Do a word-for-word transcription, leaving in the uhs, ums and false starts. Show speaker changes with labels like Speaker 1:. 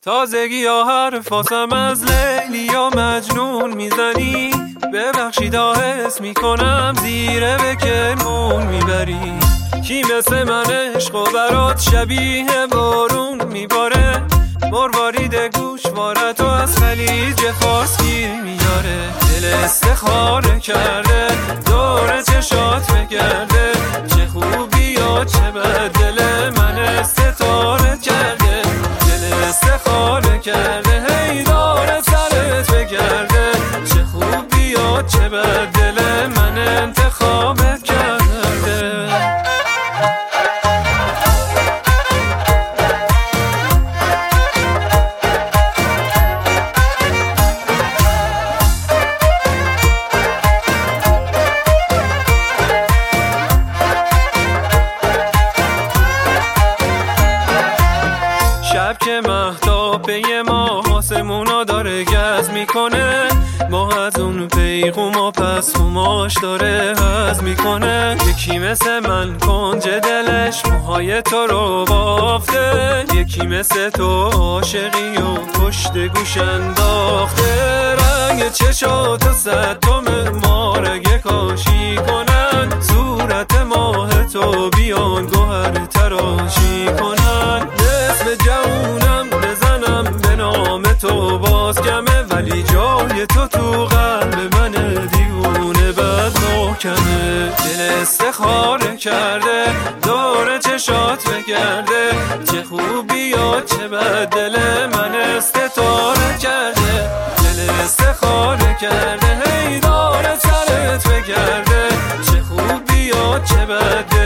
Speaker 1: تازگی یا حرفاتم از لیلی یا مجنون میزنی. ببخشید آهست میکنم زیره به کرمون میبری. کی مثل من عشق و برات شبیه بارون میباره. مروارید گوشوارتو از خلیج فارس گیر میاره. دل استخاره کرده دور چشات بگرده. چه خوبی یا چه بد دل من استطاره کرده. دل استخاره کرده هی داره سرت بگرده. چه خوبی یا چه بد دل من انتخابت کرده. شب که مهتاب به ما آسمونا داره گز میکنه. ما از اون پیغوما پس خماش داره هز میکنه. یکی مثل من کنج دلش موهای تو رو بافته. یکی مثل تو عاشقی و پشت گوش انداخته. رنگ چشاتو صد تومه مارگه کاشی کنن. صورت ماه تو بیان گوهر تراشی کنن. اسم جونم بزنم به نام تو باز کمه. ولی جای تو تو قلب من دیوونه بد محکمه. دل استخاره کرده دور چشات بگرده. چه خوبی یا چه بد دل من استطاره کرده. دل استخاره کرده هی داره سرت بگرده. چه خوبی یا چه بد